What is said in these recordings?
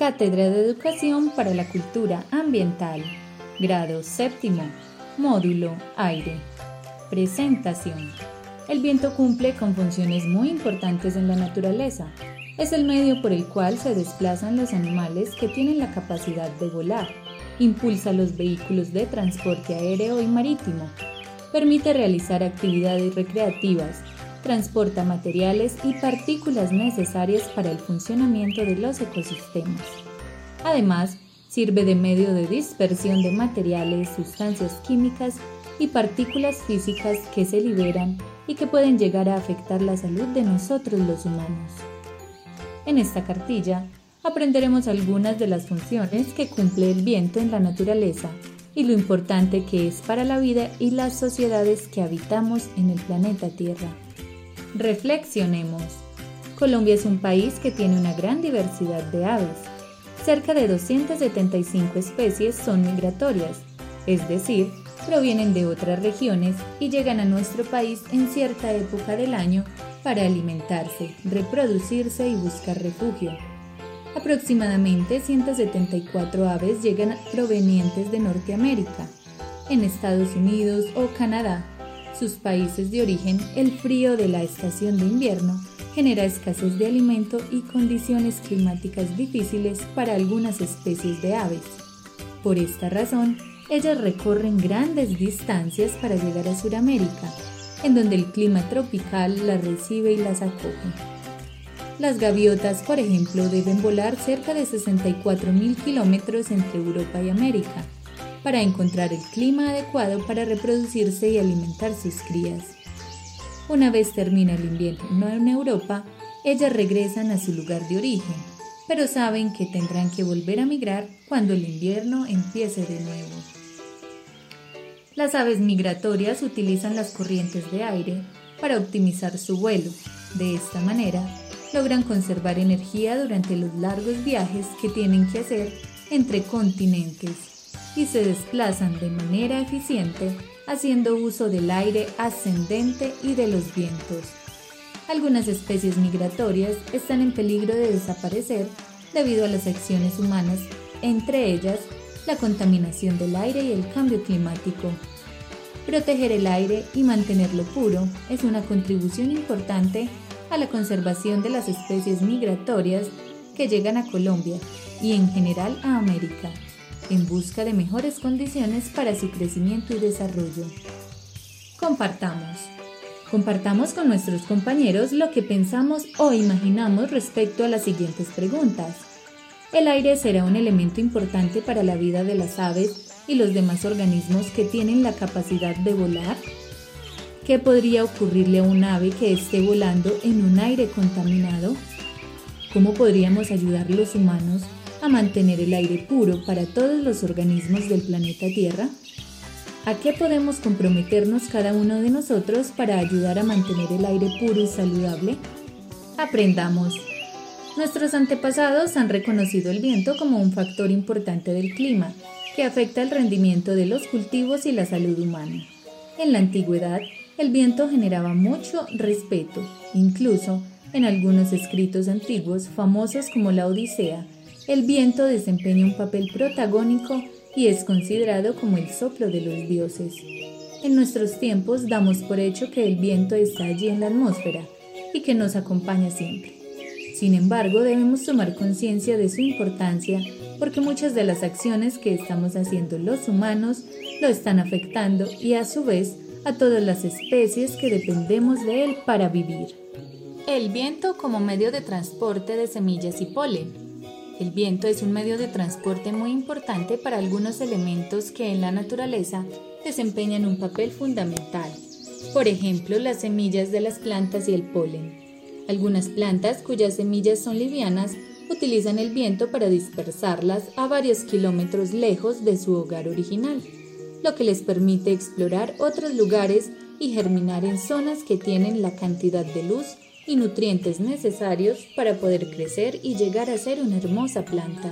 Cátedra de Educación para la Cultura Ambiental, grado séptimo, módulo Aire. Presentación. El viento cumple con funciones muy importantes en la naturaleza. Es el medio por el cual se desplazan los animales que tienen la capacidad de volar. Impulsa los vehículos de transporte aéreo y marítimo. Permite realizar actividades recreativas. Transporta materiales y partículas necesarias para el funcionamiento de los ecosistemas. Además, sirve de medio de dispersión de materiales, sustancias químicas y partículas físicas que se liberan y que pueden llegar a afectar la salud de nosotros los humanos. En esta cartilla aprenderemos algunas de las funciones que cumple el viento en la naturaleza y lo importante que es para la vida y las sociedades que habitamos en el planeta Tierra. Reflexionemos. Colombia es un país que tiene una gran diversidad de aves. Cerca de 275 especies son migratorias, es decir, provienen de otras regiones y llegan a nuestro país en cierta época del año para alimentarse, reproducirse y buscar refugio. Aproximadamente 174 aves llegan provenientes de Norteamérica, en Estados Unidos o Canadá. Sus países de origen, el frío de la estación de invierno genera escasez de alimento y condiciones climáticas difíciles para algunas especies de aves. Por esta razón, ellas recorren grandes distancias para llegar a Sudamérica, en donde el clima tropical las recibe y las acoge. Las gaviotas, por ejemplo, deben volar cerca de 64.000 kilómetros entre Europa y América, para encontrar el clima adecuado para reproducirse y alimentar sus crías. Una vez termina el invierno en Europa, ellas regresan a su lugar de origen, pero saben que tendrán que volver a migrar cuando el invierno empiece de nuevo. Las aves migratorias utilizan las corrientes de aire para optimizar su vuelo. De esta manera, logran conservar energía durante los largos viajes que tienen que hacer entre continentes y se desplazan de manera eficiente haciendo uso del aire ascendente y de los vientos. Algunas especies migratorias están en peligro de desaparecer debido a las acciones humanas, entre ellas la contaminación del aire y el cambio climático. Proteger el aire y mantenerlo puro es una contribución importante a la conservación de las especies migratorias que llegan a Colombia y en general a América, en busca de mejores condiciones para su crecimiento y desarrollo. Compartamos con nuestros compañeros lo que pensamos o imaginamos respecto a las siguientes preguntas. ¿El aire será un elemento importante para la vida de las aves y los demás organismos que tienen la capacidad de volar? ¿Qué podría ocurrirle a un ave que esté volando en un aire contaminado? ¿Cómo podríamos ayudar los humanos a mantener el aire puro para todos los organismos del planeta Tierra? ¿A qué podemos comprometernos cada uno de nosotros para ayudar a mantener el aire puro y saludable? Aprendamos. Nuestros antepasados han reconocido el viento como un factor importante del clima, que afecta el rendimiento de los cultivos y la salud humana. En la antigüedad, el viento generaba mucho respeto, incluso en algunos escritos antiguos famosos como la Odisea. El viento desempeña un papel protagónico y es considerado como el soplo de los dioses. En nuestros tiempos damos por hecho que el viento está allí en la atmósfera y que nos acompaña siempre. Sin embargo, debemos tomar conciencia de su importancia porque muchas de las acciones que estamos haciendo los humanos lo están afectando y a su vez a todas las especies que dependemos de él para vivir. El viento como medio de transporte de semillas y polen. El viento es un medio de transporte muy importante para algunos elementos que en la naturaleza desempeñan un papel fundamental. Por ejemplo, las semillas de las plantas y el polen. Algunas plantas cuyas semillas son livianas utilizan el viento para dispersarlas a varios kilómetros lejos de su hogar original, lo que les permite explorar otros lugares y germinar en zonas que tienen la cantidad de luz y nutrientes necesarios para poder crecer y llegar a ser una hermosa planta.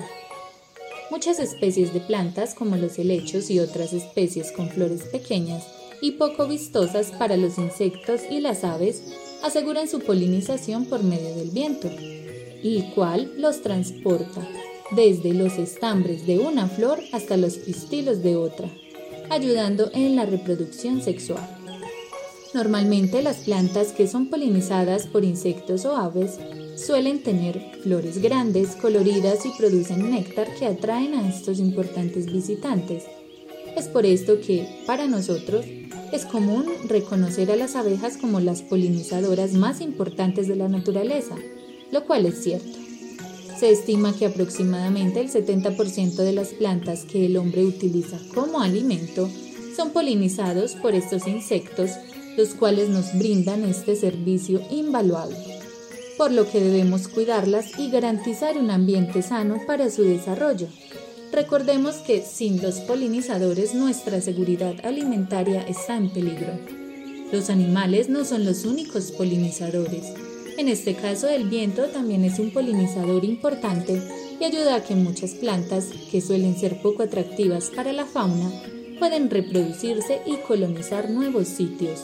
Muchas especies de plantas, como los helechos y otras especies con flores pequeñas y poco vistosas para los insectos y las aves, aseguran su polinización por medio del viento, el cual los transporta desde los estambres de una flor hasta los pistilos de otra, ayudando en la reproducción sexual. Normalmente las plantas que son polinizadas por insectos o aves suelen tener flores grandes, coloridas y producen néctar que atraen a estos importantes visitantes. Es por esto que, para nosotros, es común reconocer a las abejas como las polinizadoras más importantes de la naturaleza, lo cual es cierto. Se estima que aproximadamente el 70% de las plantas que el hombre utiliza como alimento son polinizados por estos insectos, los cuales nos brindan este servicio invaluable, por lo que debemos cuidarlas y garantizar un ambiente sano para su desarrollo. Recordemos que sin los polinizadores nuestra seguridad alimentaria está en peligro. Los animales no son los únicos polinizadores. En este caso, el viento también es un polinizador importante y ayuda a que muchas plantas, que suelen ser poco atractivas para la fauna, puedan reproducirse y colonizar nuevos sitios.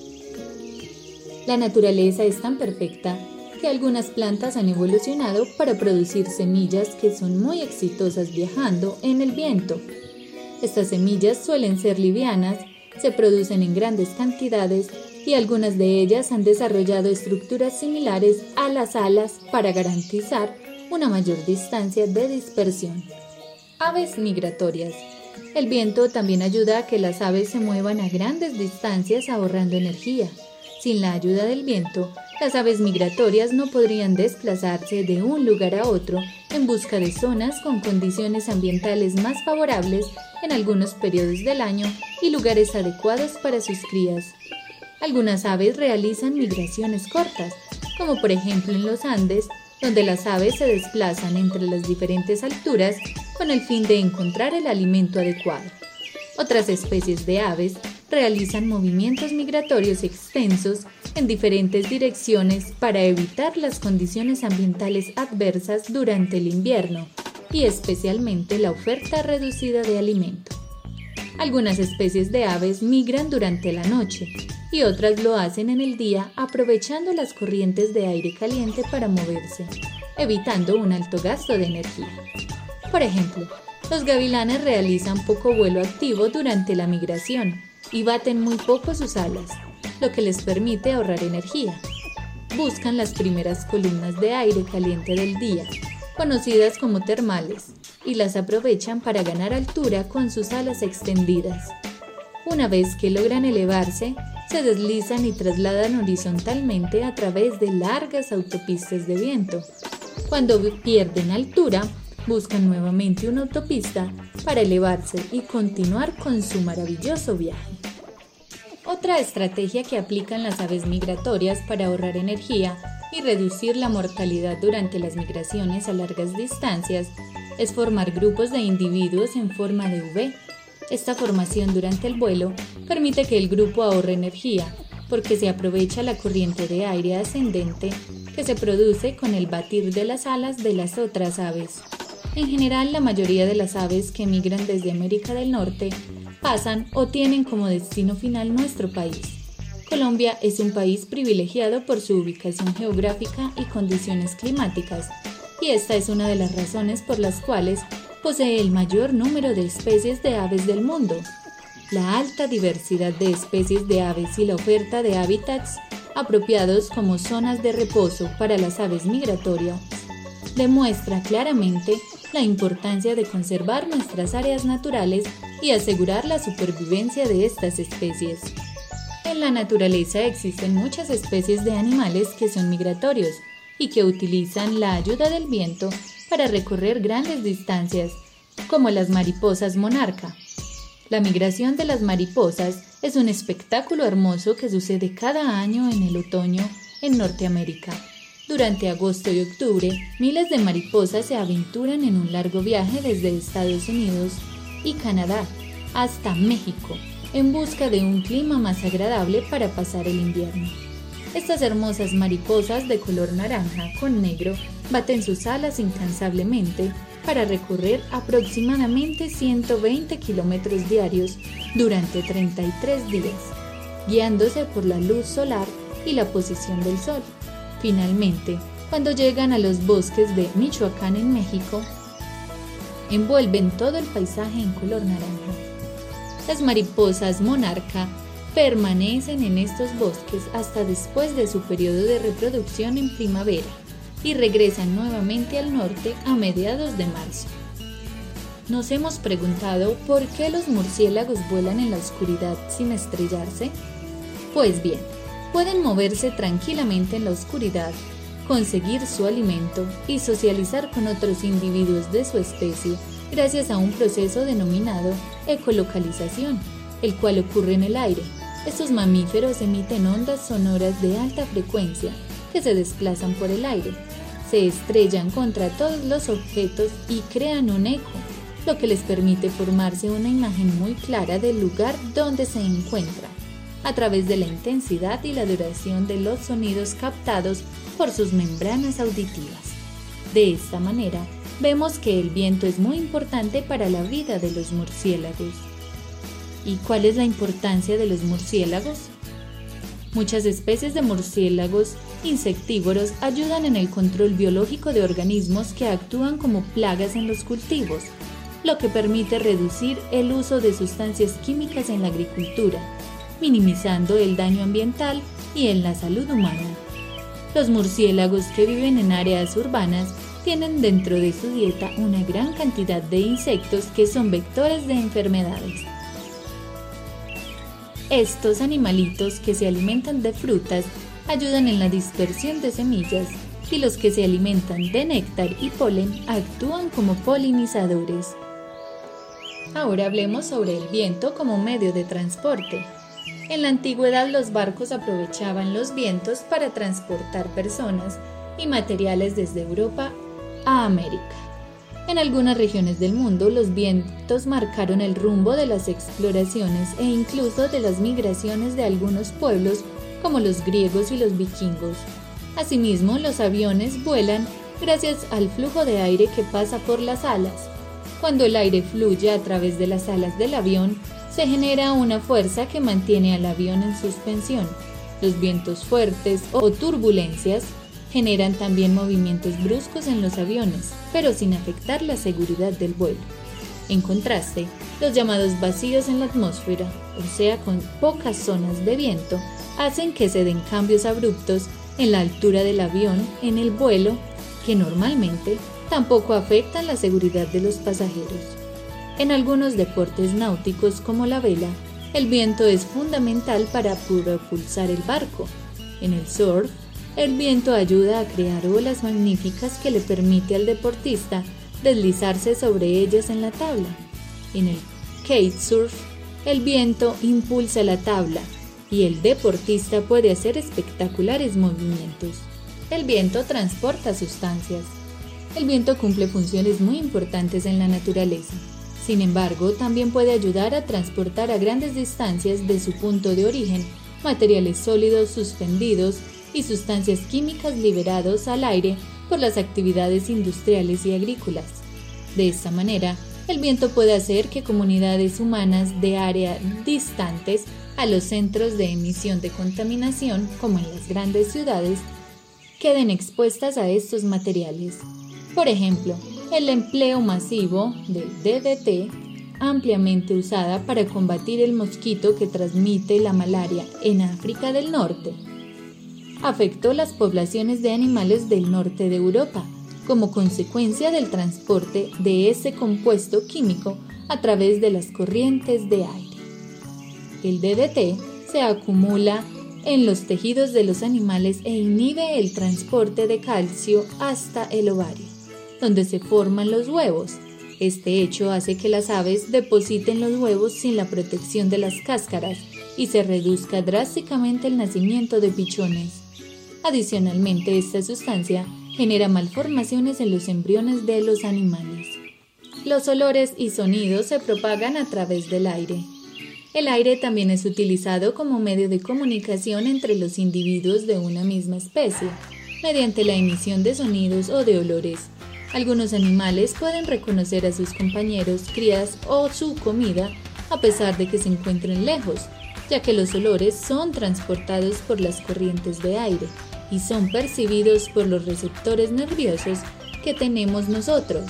La naturaleza es tan perfecta que algunas plantas han evolucionado para producir semillas que son muy exitosas viajando en el viento. Estas semillas suelen ser livianas, se producen en grandes cantidades y algunas de ellas han desarrollado estructuras similares a las alas para garantizar una mayor distancia de dispersión. Aves migratorias. El viento también ayuda a que las aves se muevan a grandes distancias ahorrando energía. Sin la ayuda del viento, las aves migratorias no podrían desplazarse de un lugar a otro en busca de zonas con condiciones ambientales más favorables en algunos periodos del año y lugares adecuados para sus crías. Algunas aves realizan migraciones cortas, como por ejemplo en los Andes, donde las aves se desplazan entre las diferentes alturas con el fin de encontrar el alimento adecuado. Otras especies de aves realizan movimientos migratorios extensos en diferentes direcciones para evitar las condiciones ambientales adversas durante el invierno y especialmente la oferta reducida de alimento. Algunas especies de aves migran durante la noche y otras lo hacen en el día aprovechando las corrientes de aire caliente para moverse, evitando un alto gasto de energía. Por ejemplo, los gavilanes realizan poco vuelo activo durante la migración y baten muy poco sus alas, lo que les permite ahorrar energía. Buscan las primeras columnas de aire caliente del día, conocidas como termales, y las aprovechan para ganar altura con sus alas extendidas. Una vez que logran elevarse, se deslizan y trasladan horizontalmente a través de largas autopistas de viento. Cuando pierden altura, buscan nuevamente una autopista para elevarse y continuar con su maravilloso viaje. Otra estrategia que aplican las aves migratorias para ahorrar energía y reducir la mortalidad durante las migraciones a largas distancias es formar grupos de individuos en forma de V. Esta formación durante el vuelo permite que el grupo ahorre energía porque se aprovecha la corriente de aire ascendente que se produce con el batir de las alas de las otras aves. En general, la mayoría de las aves que migran desde América del Norte pasan o tienen como destino final nuestro país. Colombia es un país privilegiado por su ubicación geográfica y condiciones climáticas, y esta es una de las razones por las cuales posee el mayor número de especies de aves del mundo. La alta diversidad de especies de aves y la oferta de hábitats apropiados como zonas de reposo para las aves migratorias demuestra claramente la importancia de conservar nuestras áreas naturales y asegurar la supervivencia de estas especies. En la naturaleza existen muchas especies de animales que son migratorios y que utilizan la ayuda del viento para recorrer grandes distancias, como las mariposas monarca. La migración de las mariposas es un espectáculo hermoso que sucede cada año en el otoño en Norteamérica. Durante agosto y octubre, miles de mariposas se aventuran en un largo viaje desde Estados Unidos y Canadá hasta México, en busca de un clima más agradable para pasar el invierno. Estas hermosas mariposas de color naranja con negro baten sus alas incansablemente para recorrer aproximadamente 120 kilómetros diarios durante 33 días, guiándose por la luz solar y la posición del sol. Finalmente, cuando llegan a los bosques de Michoacán en México, envuelven todo el paisaje en color naranja. Las mariposas monarca permanecen en estos bosques hasta después de su periodo de reproducción en primavera y regresan nuevamente al norte a mediados de marzo. ¿Nos hemos preguntado por qué los murciélagos vuelan en la oscuridad sin estrellarse? Pues bien, pueden moverse tranquilamente en la oscuridad, conseguir su alimento y socializar con otros individuos de su especie gracias a un proceso denominado ecolocalización, el cual ocurre en el aire. Estos mamíferos emiten ondas sonoras de alta frecuencia que se desplazan por el aire, se estrellan contra todos los objetos y crean un eco, lo que les permite formarse una imagen muy clara del lugar donde se encuentran, a través de la intensidad y la duración de los sonidos captados por sus membranas auditivas. De esta manera, vemos que el viento es muy importante para la vida de los murciélagos. ¿Y cuál es la importancia de los murciélagos? Muchas especies de murciélagos insectívoros ayudan en el control biológico de organismos que actúan como plagas en los cultivos, lo que permite reducir el uso de sustancias químicas en la agricultura, minimizando el daño ambiental y en la salud humana. Los murciélagos que viven en áreas urbanas tienen dentro de su dieta una gran cantidad de insectos que son vectores de enfermedades. Estos animalitos que se alimentan de frutas ayudan en la dispersión de semillas y los que se alimentan de néctar y polen actúan como polinizadores. Ahora hablemos sobre el viento como medio de transporte. En la antigüedad los barcos aprovechaban los vientos para transportar personas y materiales desde Europa a América. En algunas regiones del mundo los vientos marcaron el rumbo de las exploraciones e incluso de las migraciones de algunos pueblos como los griegos y los vikingos. Asimismo, los aviones vuelan gracias al flujo de aire que pasa por las alas. Cuando el aire fluye a través de las alas del avión, se genera una fuerza que mantiene al avión en suspensión. Los vientos fuertes o turbulencias generan también movimientos bruscos en los aviones, pero sin afectar la seguridad del vuelo. En contraste, los llamados vacíos en la atmósfera, o sea, con pocas zonas de viento, hacen que se den cambios abruptos en la altura del avión en el vuelo que normalmente tampoco afectan la seguridad de los pasajeros. En algunos deportes náuticos como la vela, el viento es fundamental para propulsar el barco. En el surf, el viento ayuda a crear olas magníficas que le permite al deportista deslizarse sobre ellas en la tabla. En el kitesurf, el viento impulsa la tabla y el deportista puede hacer espectaculares movimientos. El viento transporta sustancias. El viento cumple funciones muy importantes en la naturaleza. Sin embargo, también puede ayudar a transportar a grandes distancias de su punto de origen materiales sólidos suspendidos y sustancias químicas liberados al aire por las actividades industriales y agrícolas. De esta manera, el viento puede hacer que comunidades humanas de áreas distantes a los centros de emisión de contaminación, como en las grandes ciudades, queden expuestas a estos materiales. Por ejemplo, el empleo masivo del DDT, ampliamente usada para combatir el mosquito que transmite la malaria en África del Norte, afectó las poblaciones de animales del norte de Europa como consecuencia del transporte de ese compuesto químico a través de las corrientes de aire. El DDT se acumula en los tejidos de los animales e inhibe el transporte de calcio hasta el ovario, donde se forman los huevos. Este hecho hace que las aves depositen los huevos sin la protección de las cáscaras y se reduzca drásticamente el nacimiento de pichones. Adicionalmente, esta sustancia genera malformaciones en los embriones de los animales. Los olores y sonidos se propagan a través del aire. El aire también es utilizado como medio de comunicación entre los individuos de una misma especie, mediante la emisión de sonidos o de olores. Algunos animales pueden reconocer a sus compañeros, crías o su comida a pesar de que se encuentren lejos, ya que los olores son transportados por las corrientes de aire y son percibidos por los receptores nerviosos que tenemos nosotros,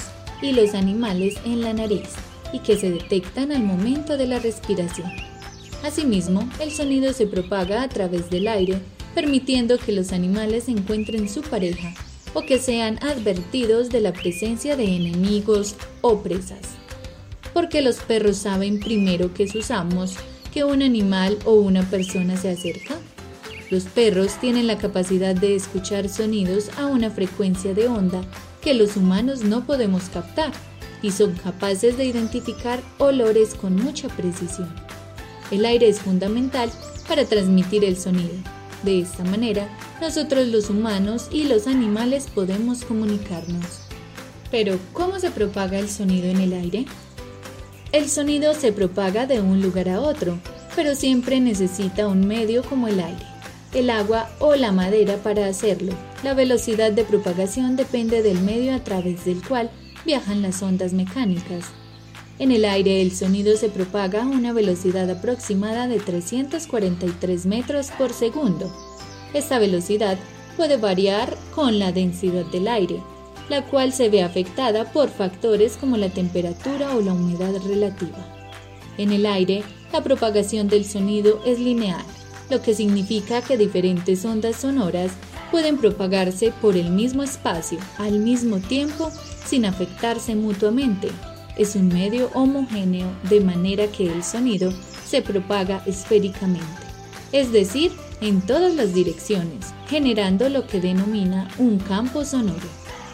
y los animales en la nariz y que se detectan al momento de la respiración. Asimismo, el sonido se propaga a través del aire, permitiendo que los animales encuentren su pareja o que sean advertidos de la presencia de enemigos o presas. Porque los perros saben primero que sus amos que un animal o una persona se acerca. Los perros tienen la capacidad de escuchar sonidos a una frecuencia de onda que los humanos no podemos captar y son capaces de identificar olores con mucha precisión. El aire es fundamental para transmitir el sonido. De esta manera, nosotros los humanos y los animales podemos comunicarnos. Pero, ¿cómo se propaga el sonido en el aire? El sonido se propaga de un lugar a otro, pero siempre necesita un medio como el aire, el agua o la madera para hacerlo. La velocidad de propagación depende del medio a través del cual viajan las ondas mecánicas. En el aire el sonido se propaga a una velocidad aproximada de 343 metros por segundo. Esta velocidad puede variar con la densidad del aire, la cual se ve afectada por factores como la temperatura o la humedad relativa. En el aire, la propagación del sonido es lineal, lo que significa que diferentes ondas sonoras pueden propagarse por el mismo espacio al mismo tiempo sin afectarse mutuamente. Es un medio homogéneo de manera que el sonido se propaga esféricamente, es decir, en todas las direcciones, generando lo que denomina un campo sonoro.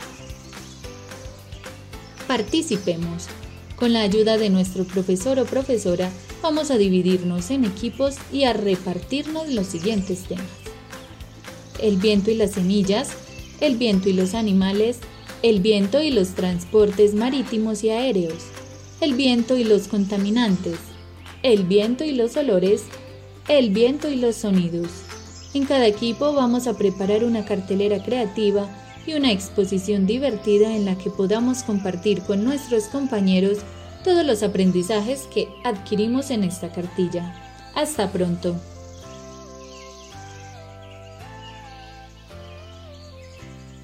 Participemos. Con la ayuda de nuestro profesor o profesora, vamos a dividirnos en equipos y a repartirnos los siguientes temas: el viento y las semillas, el viento y los animales, el viento y los transportes marítimos y aéreos, el viento y los contaminantes, el viento y los olores, el viento y los sonidos. En cada equipo vamos a preparar una cartelera creativa y una exposición divertida en la que podamos compartir con nuestros compañeros todos los aprendizajes que adquirimos en esta cartilla. Hasta pronto.